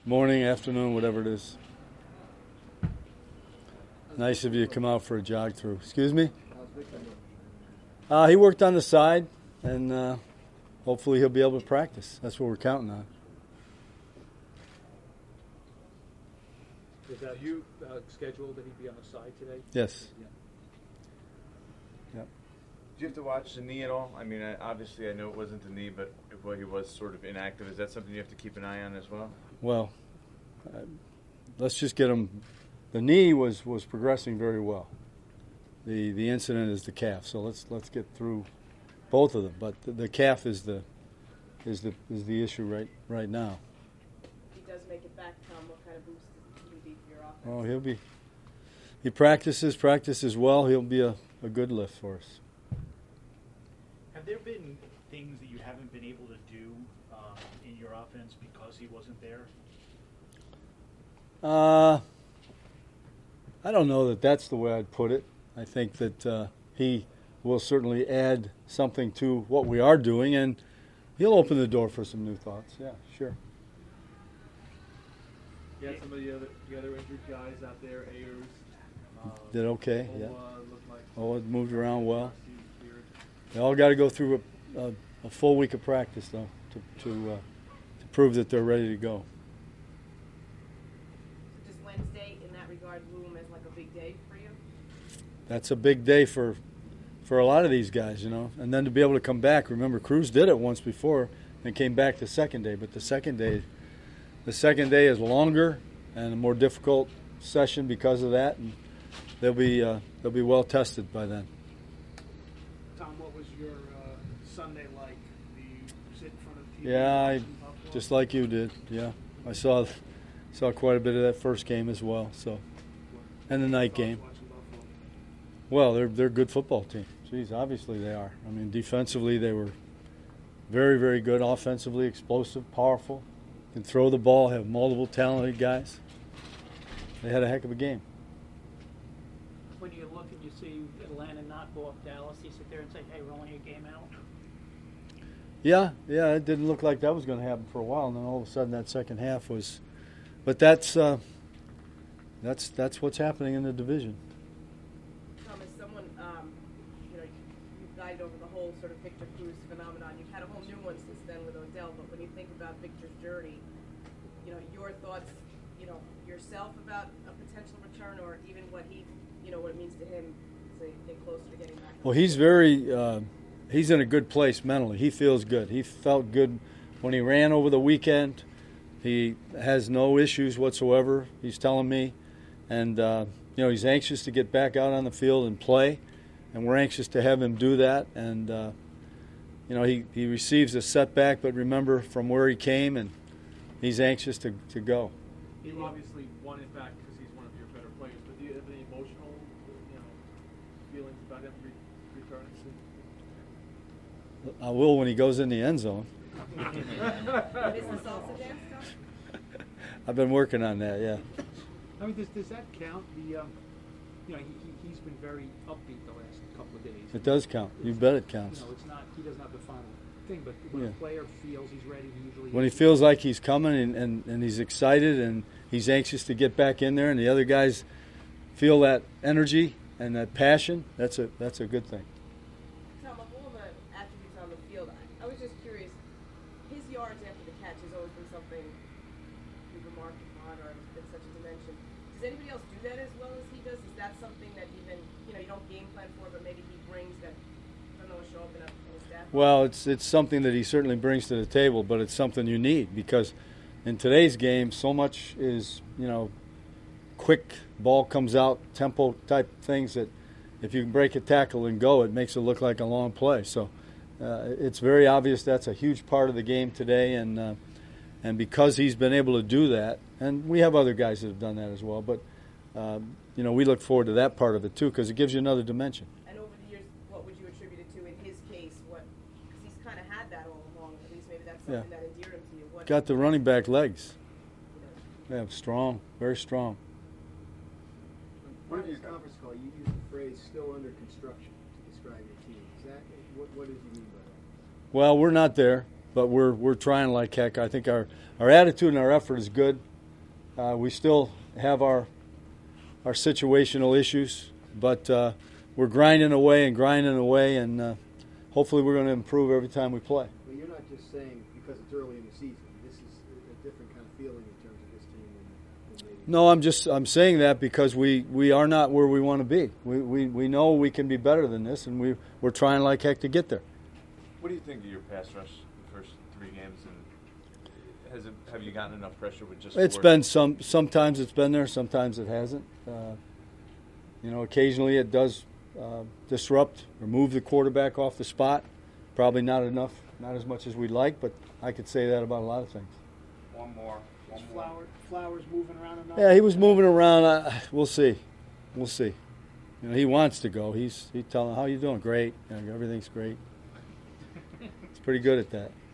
Morning, afternoon, whatever it is. Nice of you to come out for a jog through. Excuse me? He worked on the side, and hopefully he'll be able to practice. That's what we're counting on. Is that you scheduled that he'd be on the side today? Yes. Yeah. Yep. Did you have to watch the knee at all? I mean, obviously I know it wasn't the knee, but he was sort of inactive. Is that something you have to keep an eye on as well? Well, let's just get him. The knee was progressing very well. The incident is the calf, so let's get through both of them. But the calf is the issue right now. He does make it back, Tom. What kind of boost will he be for your offense? Oh, he practices well. He'll be a good lift for us. Have there been things that you haven't been able to do in your offense because he wasn't there? I don't know that that's the way I'd put it. I think that he will certainly add something to what we are doing, and he'll open the door for some new thoughts. Yeah, sure. You had some of the other injured guys out there, Ayers. Did okay, yeah. Looked like It moved around well. They all got to go through a full week of practice, though, to prove that they're ready to go. Does Wednesday, in that regard, loom as like a big day for you? That's a big day for a lot of these guys, you know. And then to be able to come back. Remember, Cruz did it once before and came back the second day. But the second day is longer and a more difficult session because of that, and they'll be well tested by then. Tom, what was your Sunday like? Do you sit in front of TV? Yeah, just like you did. Yeah, I saw quite a bit of that first game as well. So, and the night game. Well, they're a good football team. Jeez, obviously they are. I mean, defensively they were very, very good. Offensively, explosive, powerful, can throw the ball, have multiple talented guys. They had a heck of a game. When you look and you see Atlanta knock off Dallas, you sit there and say, hey, we're only a game out? Yeah, it didn't look like that was going to happen for a while, and then all of a sudden that second half was. But that's what's happening in the division. Tom, as someone, you've guided over the whole sort of Victor Cruz phenomenon. You've had a whole new one since then with Odell, but when you think about Victor's journey, your thoughts, yourself about a potential return, or even what what it means to him to get closer to getting back? Well, he's in a good place mentally. He feels good. He felt good when he ran over the weekend. He has no issues whatsoever, he's telling me. And, he's anxious to get back out on the field and play. And we're anxious to have him do that. And, he receives a setback, but remember from where he came, and he's anxious to go. You obviously won it back because he's one of your better players, but do you have any emotional feelings about him returning? I will when he goes in the end zone. Is the salsa dance, Tom? I've been working on that, yeah. I mean, does that count? He's been very upbeat the last couple of days. It does count. You bet it counts. It's not. He doesn't have the final thing, but when a player feels he's ready, usually when he feels like he's coming and he's excited and he's anxious to get back in there, and the other guys feel that energy and that passion, that's a good thing. Tom, of all the attributes on the field, I was just curious. His yards after the catch has always been something we've remarked upon, or has been such a dimension. Does anybody else do that as well as he does? Is that something that even you don't game plan for, but maybe he brings that? I don't know, show up in a staff. Well, it's something that he certainly brings to the table, but it's something you need because in today's game, so much is quick ball comes out, tempo type things that if you can break a tackle and go, it makes it look like a long play. So it's very obvious that's a huge part of the game today, and because he's been able to do that, and we have other guys that have done that as well, but we look forward to that part of it too because it gives you another dimension. And over the years, what would you attribute it to in his case? Because he's kind of had that all along. At least maybe that's something that endeared him to you. Got the running back legs. Yeah, strong, very strong. Part of your conference call, you used the phrase "still under construction" to describe your team. Is that what did you mean by that? Well, we're not there, but we're trying like heck. I think our attitude and our effort is good. We still have our situational issues, but we're grinding away, and hopefully we're going to improve every time we play. Well, you're not just saying because it's early in the season. This is a different kind of feeling in terms of this team than maybe. No, I'm saying that because we are not where we want to be. We know we can be better than this, and we're trying like heck to get there. What do you think of your pass rush the first 3 games, and have you gotten enough pressure with just? It's been sometimes it's been there, sometimes it hasn't. Occasionally it does disrupt or move the quarterback off the spot. Probably not enough, not as much as we'd like, but I could say that about a lot of things. One more. Flowers moving around enough? Yeah, he was moving around. We'll see. He wants to go. He's telling, "How you doing?" Great. Everything's great. He's pretty good at that.